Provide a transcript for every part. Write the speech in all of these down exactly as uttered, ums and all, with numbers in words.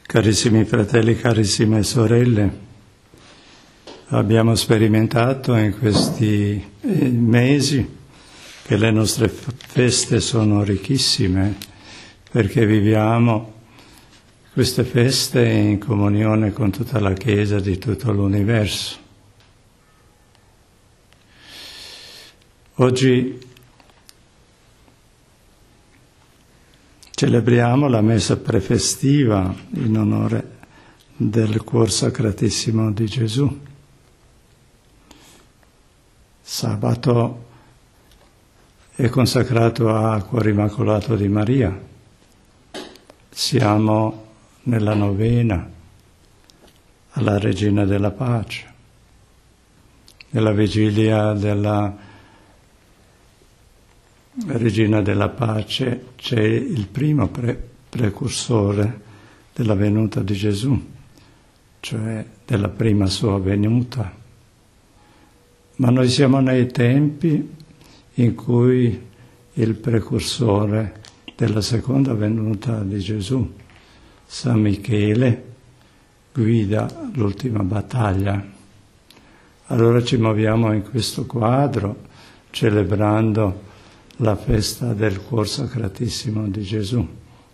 Carissimi fratelli, carissime sorelle, abbiamo sperimentato in questi mesi che le nostre feste sono ricchissime perché viviamo queste feste in comunione con tutta la Chiesa di tutto l'universo. Oggi celebriamo la messa prefestiva in onore del Cuor Sacratissimo di Gesù. Sabato è consacrato a Cuore Immacolato di Maria. Siamo nella novena alla Regina della Pace, nella vigilia della Regina della Pace c'è il primo pre- precursore della venuta di Gesù, cioè della prima sua venuta. Ma noi siamo nei tempi in cui il precursore della seconda venuta di Gesù, San Michele, guida l'ultima battaglia. Allora ci muoviamo in questo quadro, celebrando la festa del Cuor Sacratissimo di Gesù.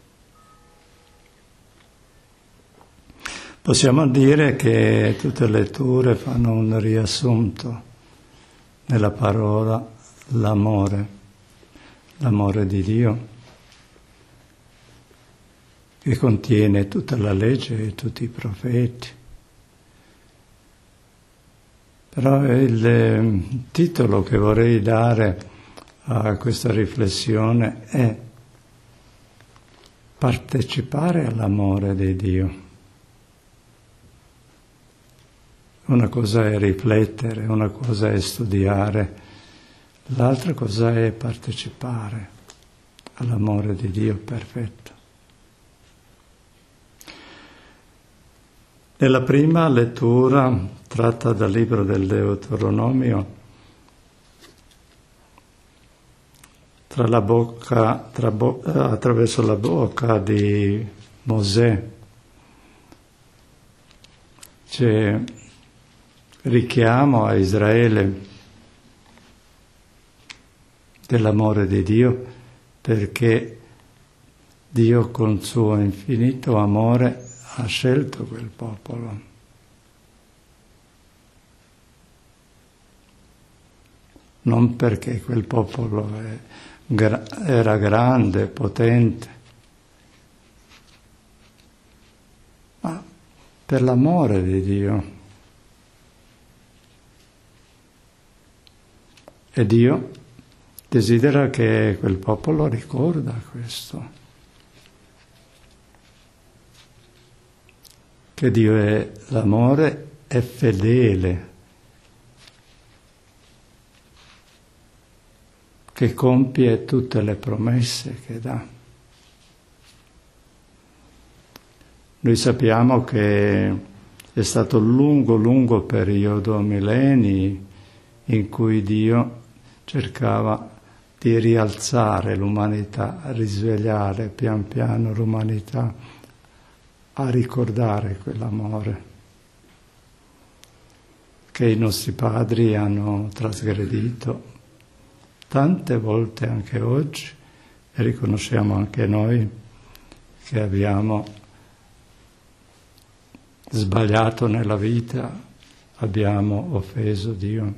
Possiamo dire che tutte le letture fanno un riassunto nella parola l'amore, l'amore di Dio, che contiene tutta la legge e tutti i profeti. Però il titolo che vorrei dare a questa riflessione è partecipare all'amore di Dio. Una cosa è riflettere, una cosa è studiare, l'altra cosa è partecipare all'amore di Dio perfetto. Nella prima lettura, tratta dal libro del Deuteronomio, Tra la bocca, tra bo- attraverso la bocca di Mosè c'è richiamo a Israele dell'amore di Dio, perché Dio con suo infinito amore ha scelto quel popolo. Non perché quel popolo è era grande, potente, ma per l'amore di Dio. E Dio desidera che quel popolo ricorda questo, che Dio è l'amore, è fedele, che compie tutte le promesse che dà. Noi sappiamo che è stato un lungo, lungo periodo, millenni, in cui Dio cercava di rialzare l'umanità, a risvegliare pian piano l'umanità, a ricordare quell'amore che i nostri padri hanno trasgredito tante volte anche oggi, e riconosciamo anche noi che abbiamo sbagliato nella vita, abbiamo offeso Dio.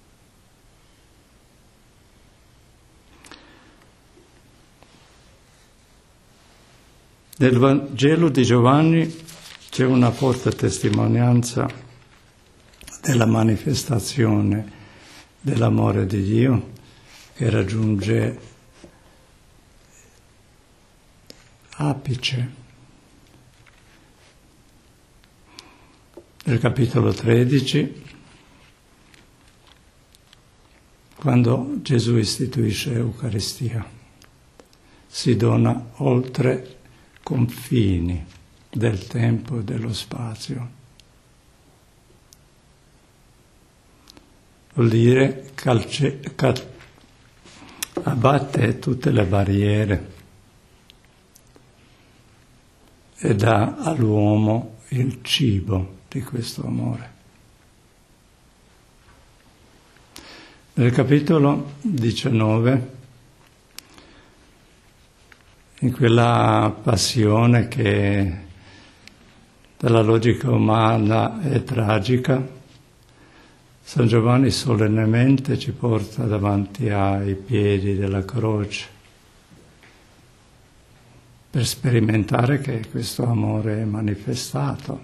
Nel Vangelo di Giovanni c'è una forte testimonianza della manifestazione dell'amore di Dio, che raggiunge apice. Nel capitolo tredici, quando Gesù istituisce l'Eucaristia, si dona oltre confini del tempo e dello spazio. Vuol dire calce, cal, abbatte tutte le barriere e dà all'uomo il cibo di questo amore. Nel capitolo diciannove, in quella passione che dalla logica umana è tragica, San Giovanni solennemente ci porta davanti ai piedi della croce per sperimentare che questo amore è manifestato.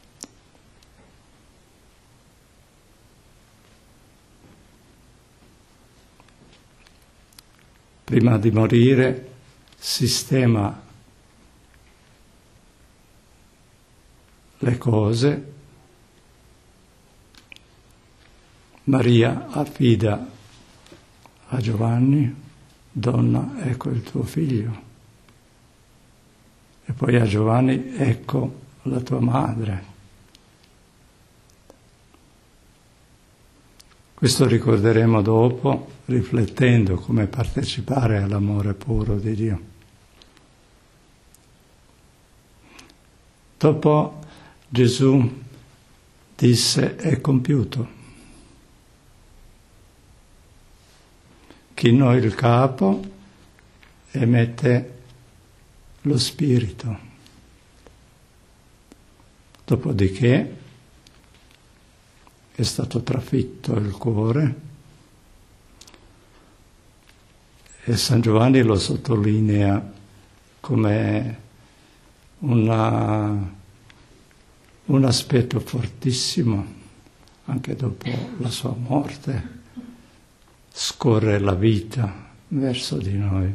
Prima di morire sistema le cose, Maria affida a Giovanni: donna, ecco il tuo figlio. E poi a Giovanni: ecco la tua madre. Questo ricorderemo dopo, riflettendo come partecipare all'amore puro di Dio. Dopo Gesù disse: è compiuto. Chinò il capo e mette lo spirito. Dopodiché è stato trafitto il cuore e San Giovanni lo sottolinea come una, un aspetto fortissimo. Anche dopo la sua morte scorre la vita verso di noi.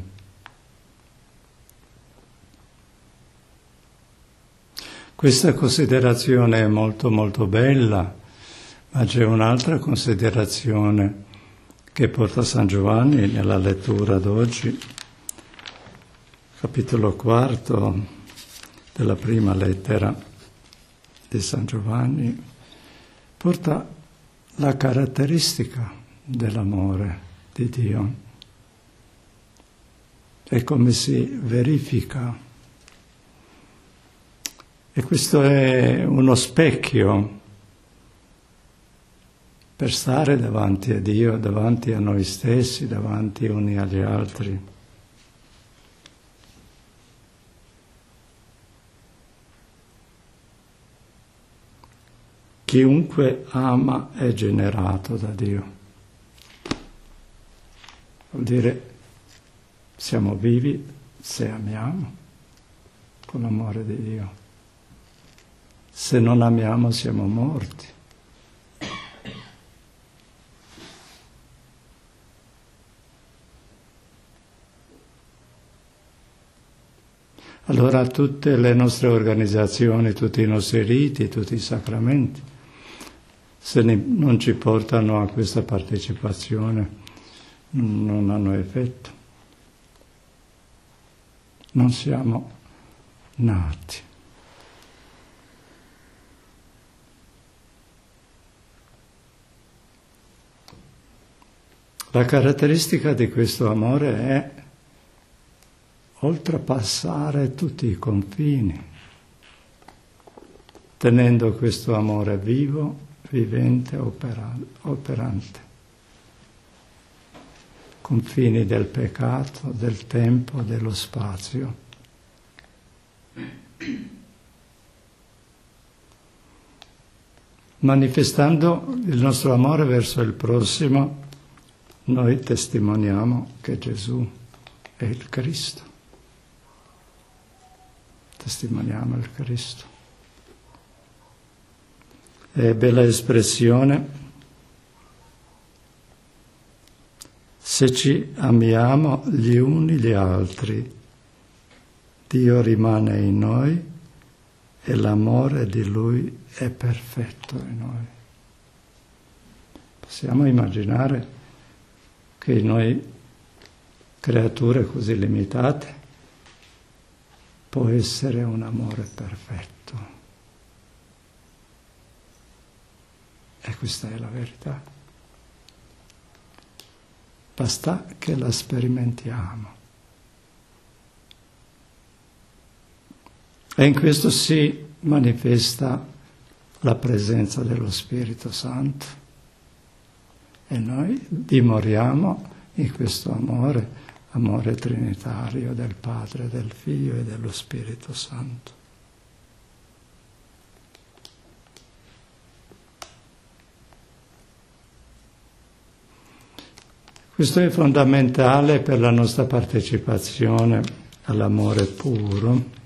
Questa considerazione è molto molto bella, ma c'è un'altra considerazione che porta San Giovanni nella lettura d'oggi, capitolo quarto della prima lettera di San Giovanni, porta la caratteristica dell'amore di Dio e come si verifica. E questo è uno specchio per stare davanti a Dio, davanti a noi stessi, davanti uni agli altri. Chiunque ama è generato da Dio. Vuol dire siamo vivi se amiamo con l'amore di Dio. Se non amiamo siamo morti. Allora tutte le nostre organizzazioni, tutti i nostri riti, tutti i sacramenti, se ne, non ci portano a questa partecipazione, non hanno effetto. Non siamo nati. La caratteristica di questo amore è oltrepassare tutti i confini, tenendo questo amore vivo, vivente, operante. Confini del peccato, del tempo, dello spazio. Manifestando il nostro amore verso il prossimo, noi testimoniamo che Gesù è il Cristo. Testimoniamo il Cristo. È bella espressione. Se ci amiamo gli uni gli altri, Dio rimane in noi e l'amore di Lui è perfetto in noi. Possiamo immaginare che noi, creature così limitate, può essere un amore perfetto. E questa è la verità. Basta che la sperimentiamo. E in questo si manifesta la presenza dello Spirito Santo. E noi dimoriamo in questo amore, amore trinitario del Padre, del Figlio e dello Spirito Santo. Questo è fondamentale per la nostra partecipazione all'amore puro,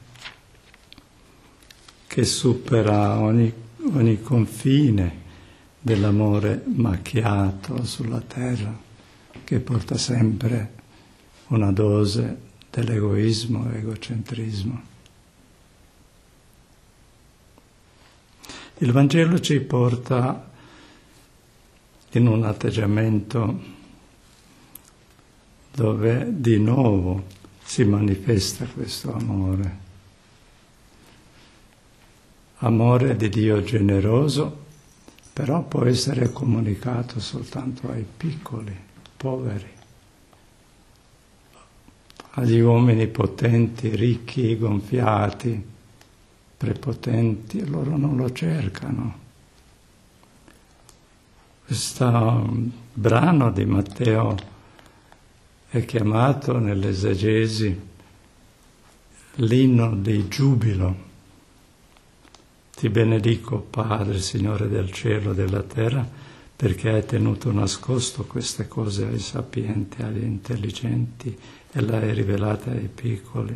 che supera ogni, ogni confine dell'amore macchiato sulla terra, che porta sempre una dose dell'egoismo e egocentrismo. Il Vangelo ci porta in un atteggiamento dove di nuovo si manifesta questo amore. Amore di Dio generoso, però può essere comunicato soltanto ai piccoli, poveri, agli uomini potenti, ricchi, gonfiati, prepotenti, loro non lo cercano. Questo brano di Matteo è chiamato nell'esegesi l'inno di giubilo. Ti benedico, Padre, Signore del cielo e della terra, perché hai tenuto nascosto queste cose ai sapienti, agli intelligenti e le hai rivelate ai piccoli.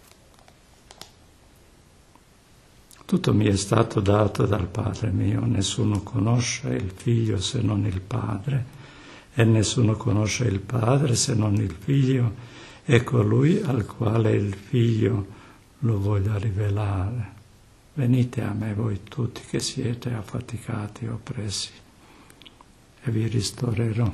Tutto mi è stato dato dal Padre mio, nessuno conosce il Figlio se non il Padre, e nessuno conosce il Padre se non il Figlio e colui al quale il Figlio lo voglia rivelare. Venite a me voi tutti che siete affaticati e oppressi, e vi ristorerò.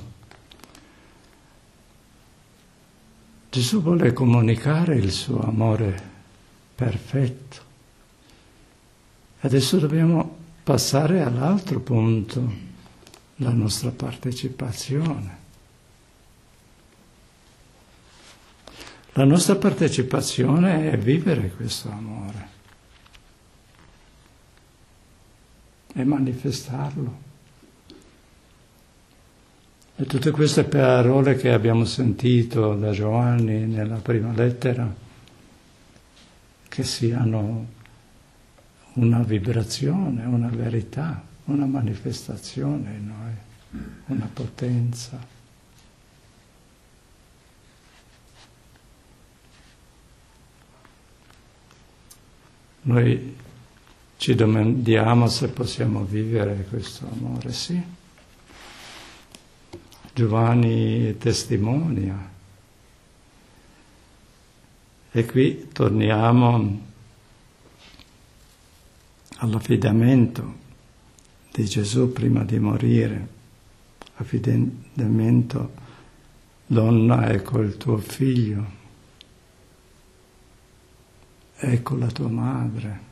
Gesù vuole comunicare il suo amore perfetto. Adesso dobbiamo passare all'altro punto, la nostra partecipazione. La nostra partecipazione è vivere questo amore. E manifestarlo. E tutte queste parole che abbiamo sentito da Giovanni nella prima lettera, che siano una vibrazione, una verità, una manifestazione in noi, una potenza. Noi ci domandiamo se possiamo vivere questo amore, sì. Giovanni testimonia. E qui torniamo all'affidamento di Gesù prima di morire. Affidamento, donna, ecco il tuo figlio, ecco la tua madre.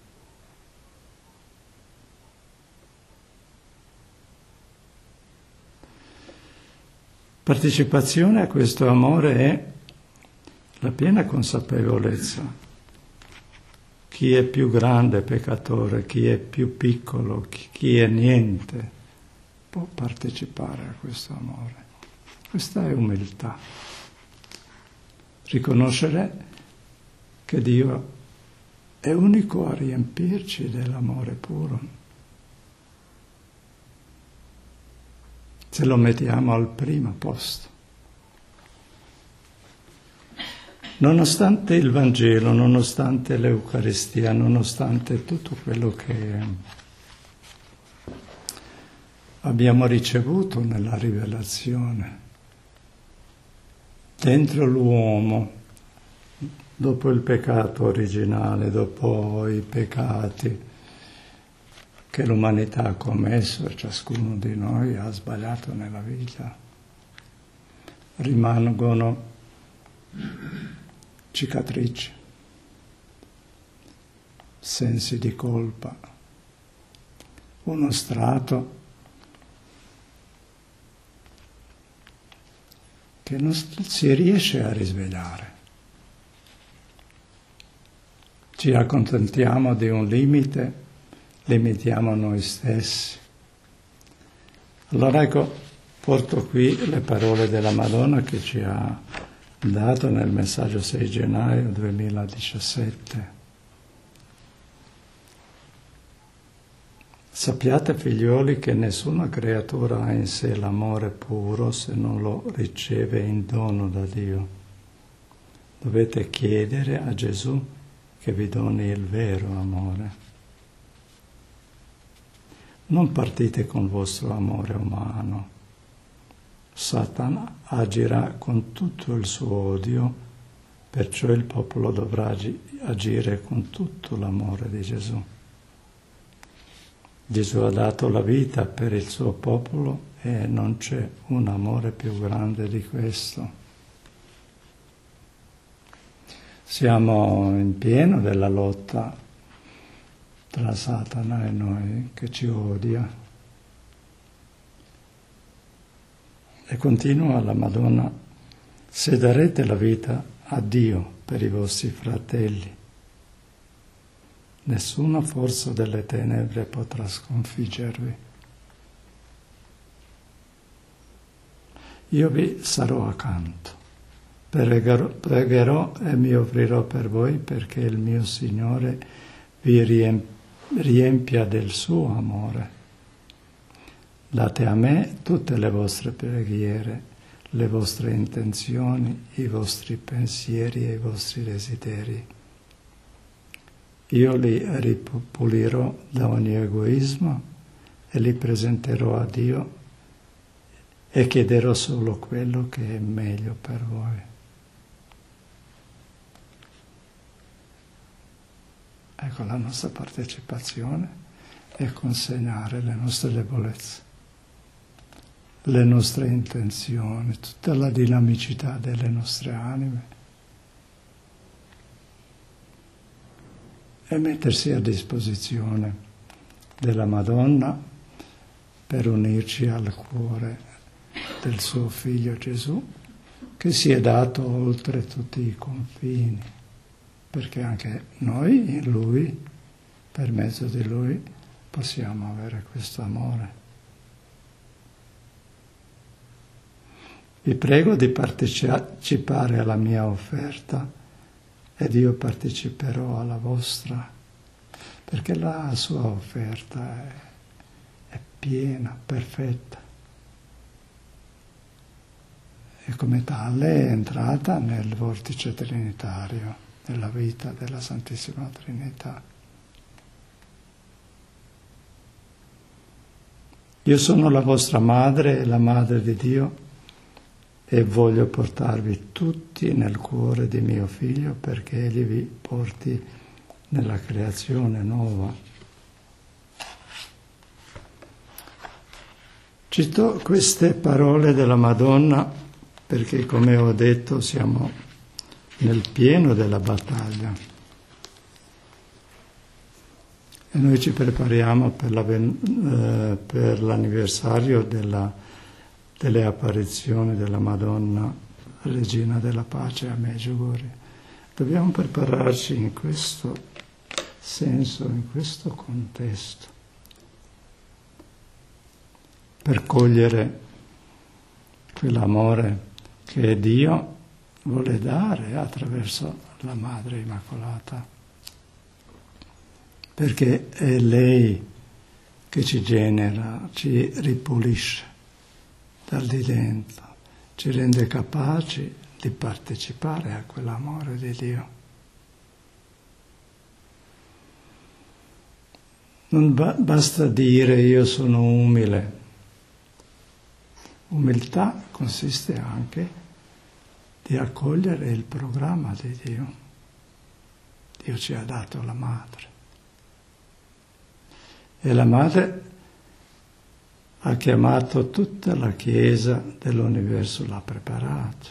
Partecipazione a questo amore è la piena consapevolezza. Chi è più grande peccatore, chi è più piccolo, chi è niente, può partecipare a questo amore. Questa è umiltà. Riconoscere che Dio è unico a riempirci dell'amore puro. Se lo mettiamo al primo posto. Nonostante il Vangelo, nonostante l'Eucaristia, nonostante tutto quello che abbiamo ricevuto nella rivelazione, dentro l'uomo, dopo il peccato originale, dopo i peccati che l'umanità ha commesso e ciascuno di noi ha sbagliato nella vita, rimangono cicatrici, sensi di colpa, uno strato che non si riesce a risvegliare. ci accontentiamo di un limite, limitiamo noi stessi. Allora ecco, porto qui le parole della Madonna che ci ha dato nel messaggio sei gennaio duemiladiciassette. Sappiate, figlioli, che nessuna creatura ha in sé l'amore puro se non lo riceve in dono da Dio. Dovete chiedere a Gesù che vi doni il vero amore. Non partite con il vostro amore umano. Satana agirà con tutto il suo odio, perciò il popolo dovrà agire con tutto l'amore di Gesù. Gesù ha dato la vita per il suo popolo e non c'è un amore più grande di questo. Siamo in pieno della lotta tra Satana e noi che ci odia. E continua la Madonna: se darete la vita a Dio per i vostri fratelli, nessuna forza delle tenebre potrà sconfiggervi. Io vi sarò accanto, pregherò, pregherò e mi offrirò per voi perché il mio Signore vi riempia del suo amore. Date a me tutte le vostre preghiere, le vostre intenzioni, i vostri pensieri e i vostri desideri. Io li ripulirò da ogni egoismo e li presenterò a Dio e chiederò solo quello che è meglio per voi. Ecco, la nostra partecipazione è consegnare le nostre debolezze, le nostre intenzioni, tutta la dinamicità delle nostre anime e mettersi a disposizione della Madonna per unirci al cuore del suo Figlio Gesù, che si è dato oltre tutti i confini, perché anche noi in Lui, per mezzo di Lui, possiamo avere questo amore. Vi prego di partecipare alla mia offerta ed io parteciperò alla vostra, perché la sua offerta è, è piena, perfetta. E come tale è entrata nel vortice trinitario, nella vita della Santissima Trinità. Io sono la vostra madre e la madre di Dio e voglio portarvi tutti nel cuore di mio Figlio perché Egli vi porti nella creazione nuova. Cito queste parole della Madonna perché, come ho detto, siamo nel pieno della battaglia e noi ci prepariamo per, la, eh, per l'anniversario della delle apparizioni della Madonna, Regina della Pace a Medjugorje. Dobbiamo prepararci in questo senso, in questo contesto, per cogliere quell'amore che Dio vuole dare attraverso la Madre Immacolata, perché è lei che ci genera, ci ripulisce dal di dentro, ci rende capaci di partecipare a quell'amore di Dio. Non ba- basta dire io sono umile. Umiltà consiste anche di accogliere il programma di Dio. Dio ci ha dato la madre. E la madre ha chiamato tutta la Chiesa dell'universo, l'ha preparato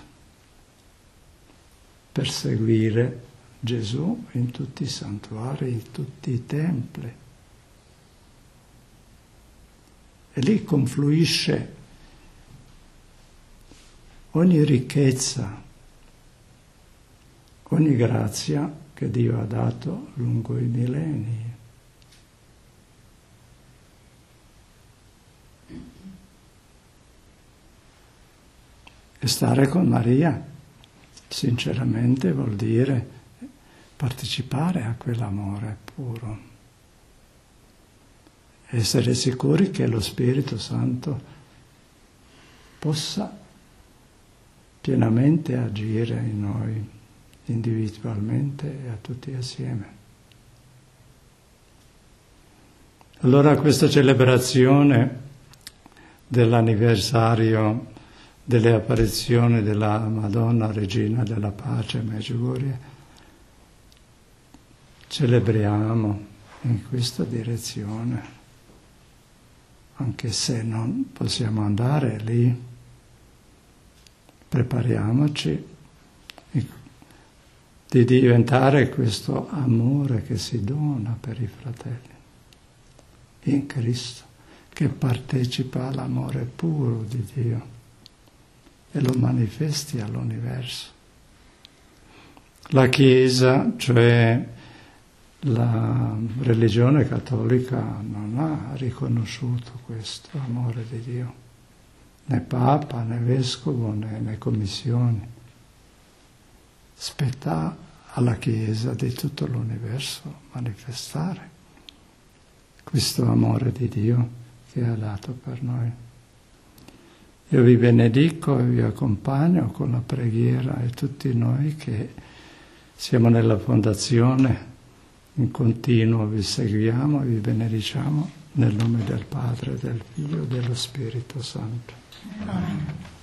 per seguire Gesù in tutti i santuari, in tutti i templi. E lì confluisce ogni ricchezza, ogni grazia che Dio ha dato lungo i millenni. E stare con Maria, sinceramente, vuol dire partecipare a quell'amore puro. Essere sicuri che lo Spirito Santo possa pienamente agire in noi, individualmente e a tutti assieme. Allora questa celebrazione dell'anniversario delle apparizioni della Madonna Regina della Pace Medjugorje, celebriamo in questa direzione, anche se non possiamo andare lì, prepariamoci di diventare questo amore che si dona per i fratelli in Cristo, che partecipa all'amore puro di Dio e lo manifesti all'universo. La Chiesa, cioè la religione cattolica, non ha riconosciuto questo amore di Dio, né Papa, né Vescovo, né, né commissioni. Spetta alla Chiesa di tutto l'universo manifestare questo amore di Dio che ha dato per noi. Io vi benedico e vi accompagno con la preghiera e tutti noi che siamo nella fondazione in continuo vi seguiamo e vi benediciamo nel nome del Padre, del Figlio e dello Spirito Santo. Amen.